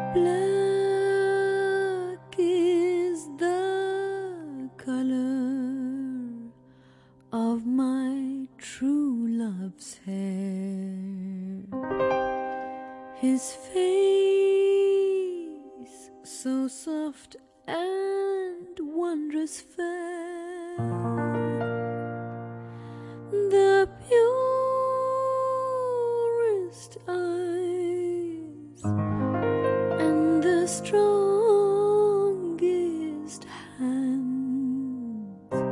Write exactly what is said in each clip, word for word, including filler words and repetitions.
Black is the color of my true love's hair. His face so soft and wondrous fair, the purest eyes and the strongest hands.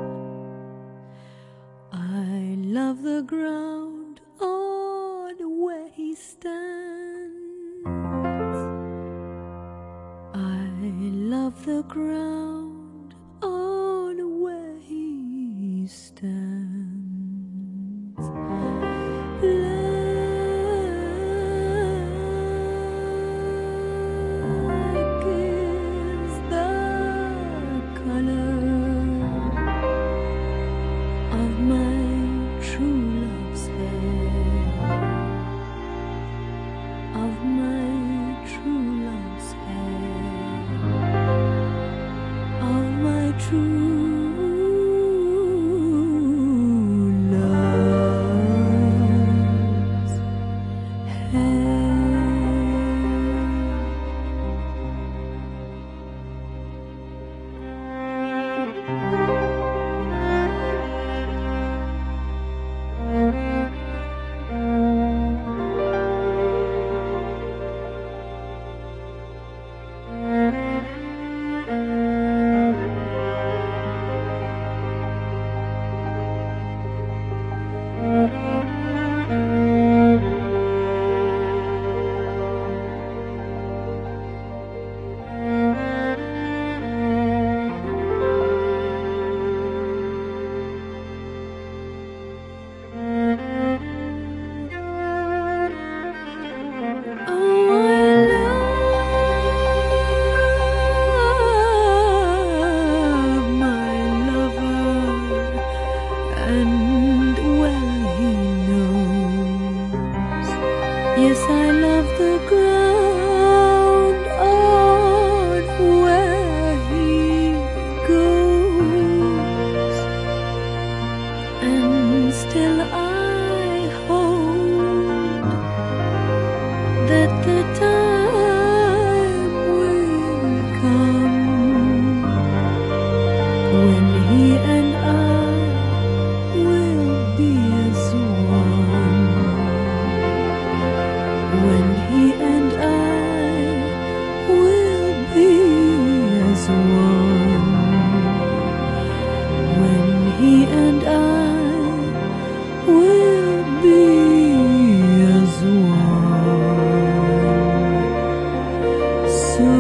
I love the ground on where he stands. I love the ground on where he stands. Black is the color of my true love's hair, of my true love's hair, of my true love's hair. Yes, I love the ground on where he goes, and still I hope that the time will come when he and I will be as one. When he and I will be as one. When he and I will be as one. So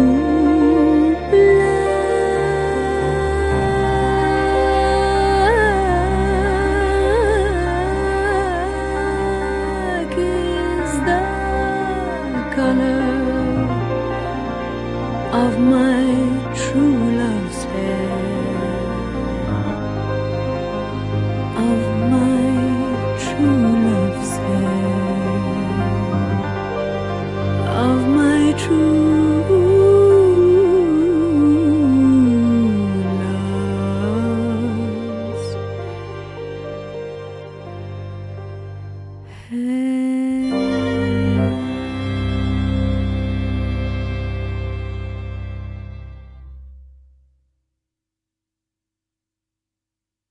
black is the color of my true love's hair.